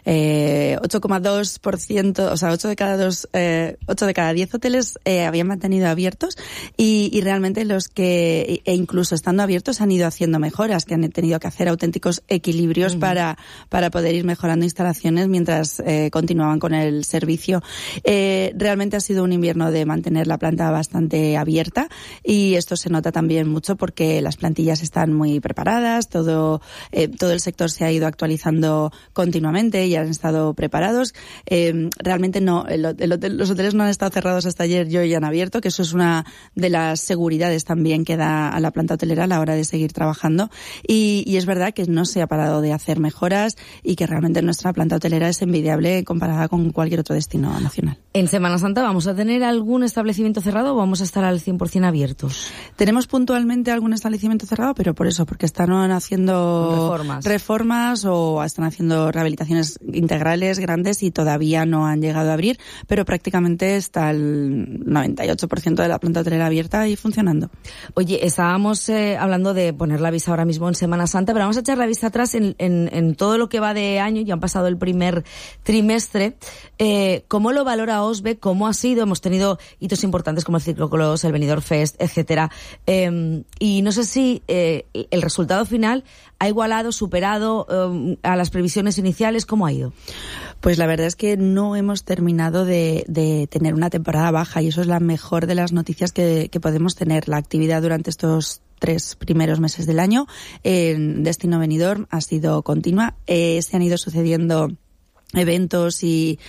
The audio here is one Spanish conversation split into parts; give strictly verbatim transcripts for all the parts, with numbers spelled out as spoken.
eh, ocho coma dos por ciento, o sea, ocho de cada dos, eh, ocho de cada diez hoteles eh, habían mantenido abiertos y, y realmente los que, e incluso estando abiertos, han ido haciendo mejoras, que han tenido que hacer auténticos equilibrios uh-huh. para, para poder ir mejorando instalaciones mientras eh, continuaban con el servicio. Eh, realmente ha sido un invierno de mantener la planta bastante abierta y esto se nota también mucho porque las plantillas están muy preparadas, todo, eh, todo el sector se ha ido actualizando continuamente y han estado preparados. Eh, realmente no, el, el hotel, los hoteles no han estado cerrados hasta ayer y hoy han abierto, que eso es una de las seguridades también que da a la planta hotelera a la hora de seguir trabajando. Y, y es verdad que no se ha parado de hacer mejoras y que realmente nuestra planta hotelera es envidiable comparada con cualquier otro destino nacional. ¿En Semana Santa vamos a tener algún establecimiento cerrado o vamos a estar al cien por ciento abiertos? Tenemos puntualmente algún establecimiento cerrado, pero por eso, porque están haciendo reformas, reformas o están haciendo rehabilitaciones integrales grandes y todavía no han llegado a abrir, pero prácticamente está el noventa y ocho por ciento de la planta hotelera abierta y funcionando. Oye, estábamos eh, hablando de poner la vista ahora mismo en Semana Santa, pero vamos a echar la vista atrás en, en, en todo lo que va de año, ya han pasado el primer trimestre. Eh, ¿Cómo lo valora OSBE? ¿Cómo ha sido? Hemos tenido hitos importantes como el Ciclocross, el Benidorm Fest, etcétera. Eh, y no sé si eh, el resultado final ha igualado, superado eh, a las previsiones iniciales. ¿Cómo ha ido? Pues la verdad es que no hemos terminado de, de tener una temporada baja y eso es la mejor de las noticias que, que podemos tener. La actividad durante estos tres primeros meses del año en Destino Benidorm ha sido continua. Eh, se han ido sucediendo eventos y,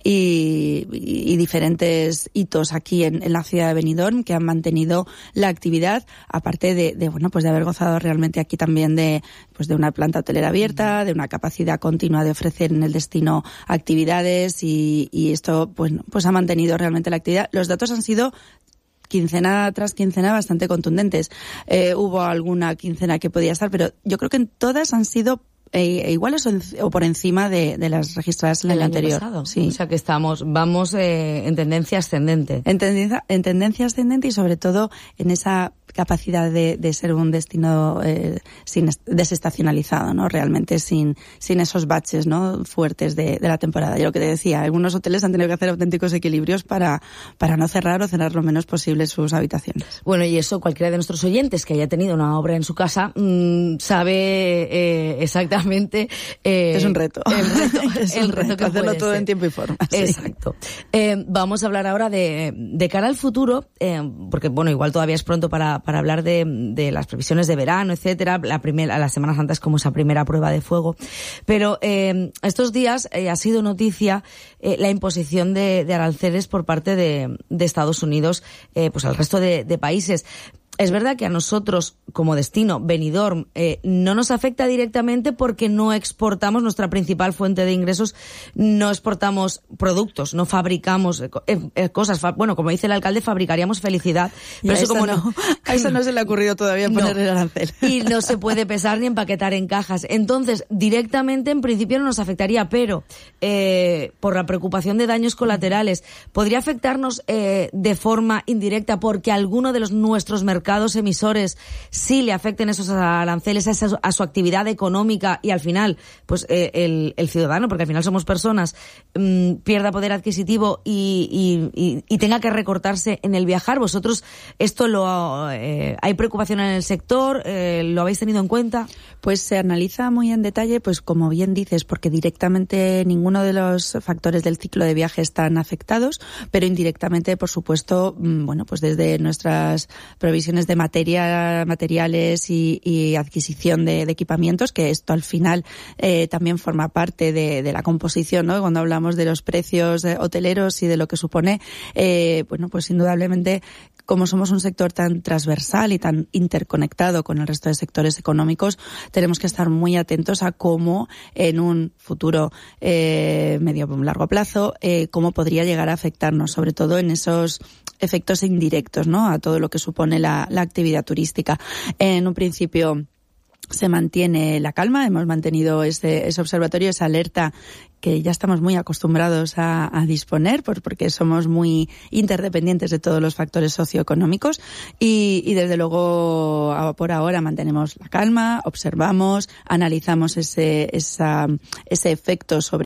y, y diferentes hitos aquí en, en la ciudad de Benidorm que han mantenido la actividad, aparte de, de bueno, pues de haber gozado realmente aquí también de, pues de una planta hotelera abierta, de una capacidad continua de ofrecer en el destino actividades y, y esto, pues, pues ha mantenido realmente la actividad. Los datos han sido quincena tras quincena bastante contundentes. Eh, hubo alguna quincena que podía estar, pero yo creo que en todas han sido E iguales o, en, o por encima de, de las registradas en el, el anterior. Pasado. Sí. O sea que estamos, vamos eh, en tendencia ascendente. En tendencia, en tendencia ascendente y sobre todo en esa capacidad de, de ser un destino eh, sin desestacionalizado, ¿no? Realmente sin, sin esos baches, ¿no? Fuertes de, de la temporada. Yo lo que te decía, algunos hoteles han tenido que hacer auténticos equilibrios para, para no cerrar o cerrar lo menos posible sus habitaciones. Bueno, y eso cualquiera de nuestros oyentes que haya tenido una obra en su casa mmm, sabe eh, exactamente. Eh, es un reto. El reto, es el un reto reto que hacerlo puede todo ser. En tiempo y forma. Exacto. Sí. Eh, vamos a hablar ahora de, de cara al futuro, eh, porque bueno, igual todavía es pronto para, para hablar de, de las previsiones de verano, etcétera. La primera, la Semana Santa es como esa primera prueba de fuego. Pero eh, estos días eh, ha sido noticia eh, la imposición de, de aranceles por parte de, de Estados Unidos, eh, pues al resto de, de países. Es verdad que a nosotros, como destino, Benidorm, eh, no nos afecta directamente porque no exportamos, nuestra principal fuente de ingresos, no exportamos productos, no fabricamos eh, eh, cosas. Fa- bueno, como dice el alcalde, fabricaríamos felicidad. Pero eso como no, no, a eso no se le ha ocurrido todavía poner no, el arancel. Y no se puede pesar ni empaquetar en cajas. Entonces, directamente, en principio, no nos afectaría, pero eh, por la preocupación de daños colaterales, podría afectarnos eh, de forma indirecta porque alguno de los nuestros mercados mercados emisores sí le afecten esos aranceles a, esa, a su actividad económica y al final pues eh, el, el ciudadano, porque al final somos personas, mmm, pierda poder adquisitivo y, y, y, y tenga que recortarse en el viajar. ¿Vosotros esto lo eh, hay preocupación en el sector? Eh, ¿Lo habéis tenido en cuenta? Pues se analiza muy en detalle, pues como bien dices, porque directamente ninguno de los factores del ciclo de viaje están afectados, pero indirectamente, por supuesto, bueno, pues desde nuestras provisiones de materia, materiales y, y adquisición de, de equipamientos, que esto al final eh, también forma parte de, de la composición, ¿no? Cuando hablamos de los precios hoteleros y de lo que supone, eh, bueno, pues indudablemente, como somos un sector tan transversal y tan interconectado con el resto de sectores económicos, tenemos que estar muy atentos a cómo en un futuro eh, medio o largo plazo, eh, cómo podría llegar a afectarnos, sobre todo en esos efectos indirectos, ¿no? A todo lo que supone la, la actividad turística. En un principio se mantiene la calma, hemos mantenido ese, ese observatorio, esa alerta que ya estamos muy acostumbrados a, a disponer, por, porque somos muy interdependientes de todos los factores socioeconómicos y, y desde luego por ahora mantenemos la calma, observamos, analizamos ese, esa, ese efecto sobre